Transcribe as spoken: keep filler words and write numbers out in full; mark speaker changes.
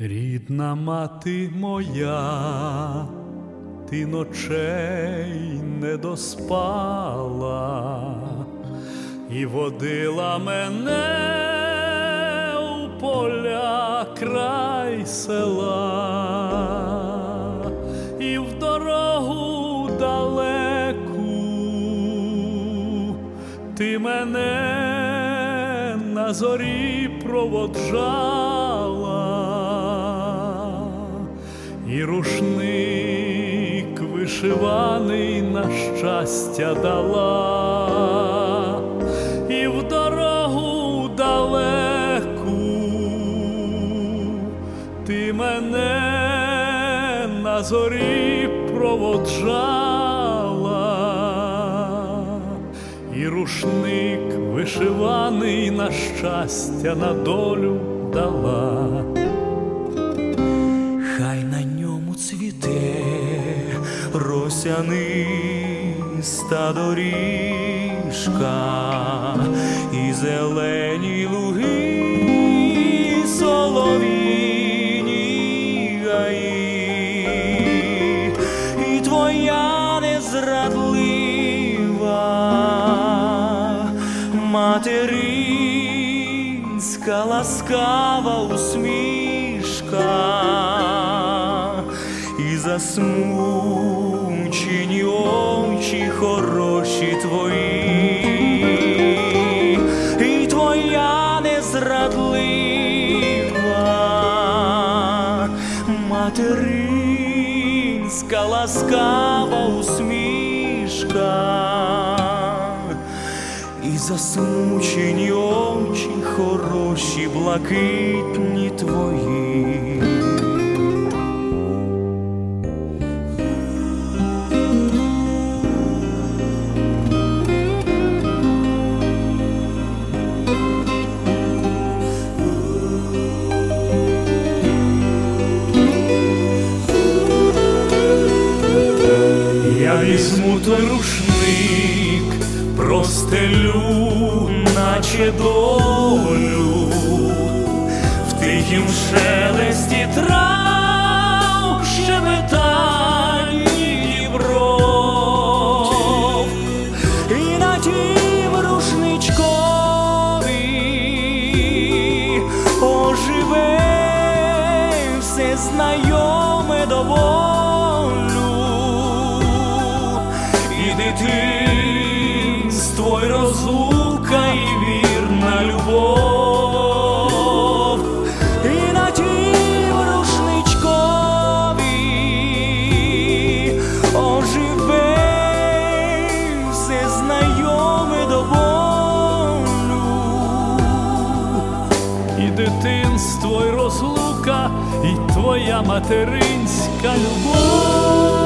Speaker 1: Рідна мати моя, ти ночей не доспала і водила мене у поля край села, і в дорогу далеку ти мене на зорі проводжала, і рушник вишиваний на щастя дала, і в дорогу далеку ти мене на зорі проводжала, і рушник вишиваний на щастя, на долю дала.
Speaker 2: Хай на ньому цвіте росяниста доріжка, і зелені луги, солов'їні гаї, і твоя незрадлива материнська ласкава усмішка, і засмучені очі хороші твої, і твоя незрадлива материнська ласкава усмішка, і засмучені очі хороші, блакитні твої.
Speaker 1: Я візьму той рушник, простелю, наче долю, в тихім шелесті трав, щебетанні бров, і на тім рушничкові оживе все знайоме до болю, і дитинство, й розлука, і вірна любов, і на тім рушничкові оживе все знайоме до болю, і дитинство, й розлука, і твоя материнська любов.